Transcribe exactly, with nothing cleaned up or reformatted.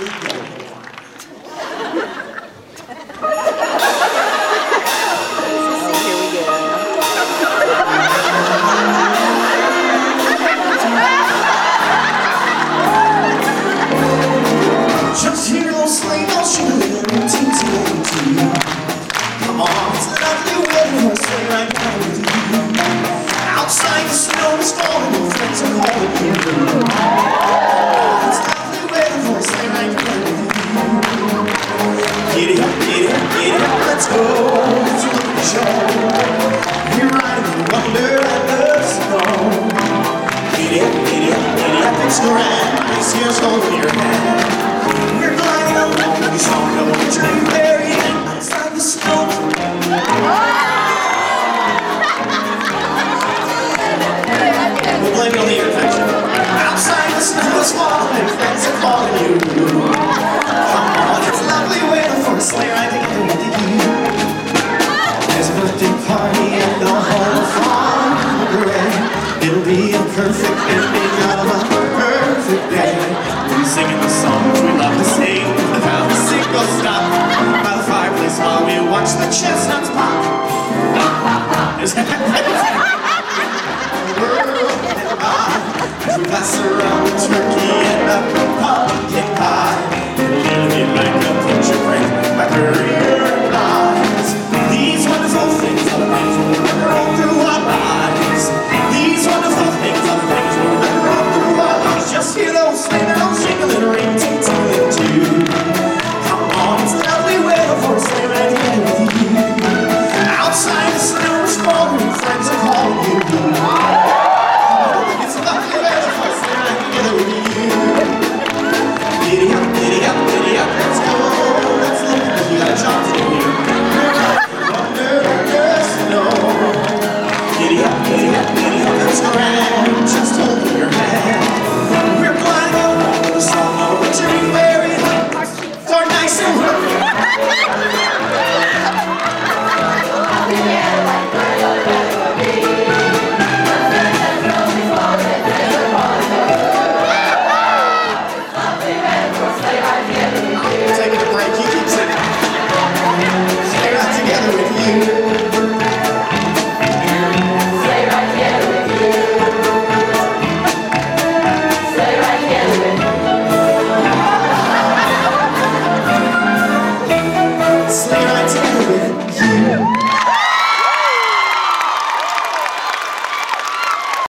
Just hear those sleigh bells shooting, ting, ting, ting. Come on, it's lovely weather for a sleigh ride down with you. Outside the snow is falling, your friends are calling you. It's lovely weather for a sleigh ride down with you. Giddy up, giddy up, giddy up, let's go. It's a little show. We're riding in wonder and the snow. Giddy up, giddy up, giddy up, it's grand. Ice here's holding your hand. We're gliding along with this song of a dream buried outside the snow. We'll blame it on the infection. Outside the snow is falling and friends are calling you. Come on, it's lovely weather for a sleigh ride together with you. There's a birthday party and a whole fun parade. It'll be a perfect ending out of a perfect day. We're singing the songs we love to sing without a single stop. By the fireplace while we watch the chestnuts pop. As we pass around the turkey and the pumpkin pie. It'll be like a picture frame by her ear eyes. These wonderful things are the things we'll remember all through our lives. These wonderful things are the things we'll remember all through our lives. Just hear those sleigh bells.